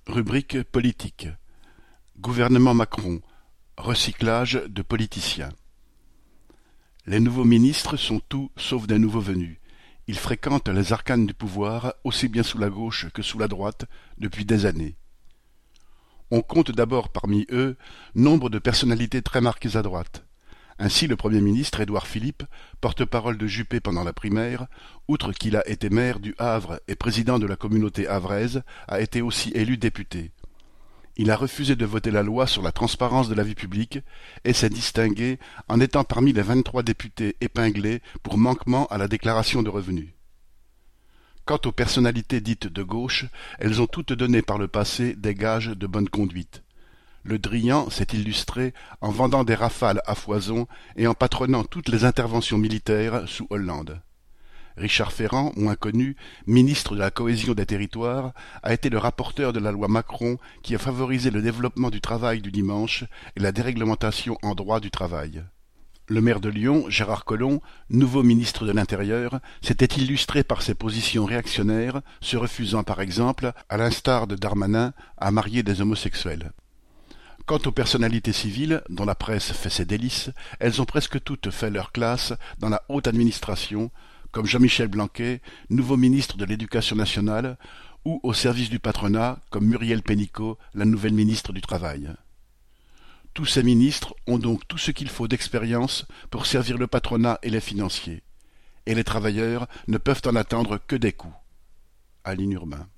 Rubrique politique. Gouvernement Macron. Recyclage de politiciens. Les nouveaux ministres sont tout sauf des nouveaux venus. Ils fréquentent les arcanes du pouvoir, aussi bien sous la gauche que sous la droite, depuis des années. On compte d'abord parmi eux nombre de personnalités très marquées à droite. Ainsi, le Premier ministre Édouard Philippe, porte-parole de Juppé pendant la primaire, outre qu'il a été maire du Havre et président de la communauté havraise, a été aussi élu député. Il a refusé de voter la loi sur la transparence de la vie publique et s'est distingué en étant parmi les 23 députés épinglés pour manquement à la déclaration de revenus. Quant aux personnalités dites de gauche, elles ont toutes donné par le passé des gages de bonne conduite. Le Drian s'est illustré en vendant des rafales à foison et en patronnant toutes les interventions militaires sous Hollande. Richard Ferrand, moins connu, ministre de la Cohésion des Territoires, a été le rapporteur de la loi Macron qui a favorisé le développement du travail du dimanche et la déréglementation en droit du travail. Le maire de Lyon, Gérard Collomb, nouveau ministre de l'Intérieur, s'était illustré par ses positions réactionnaires, se refusant par exemple, à l'instar de Darmanin, à marier des homosexuels. Quant aux personnalités civiles, dont la presse fait ses délices, elles ont presque toutes fait leur classe dans la haute administration, comme Jean-Michel Blanquer, nouveau ministre de l'Éducation nationale, ou au service du patronat, comme Muriel Pénicaud, la nouvelle ministre du Travail. Tous ces ministres ont donc tout ce qu'il faut d'expérience pour servir le patronat et les financiers. Et les travailleurs ne peuvent en attendre que des coups. Aline Urbain.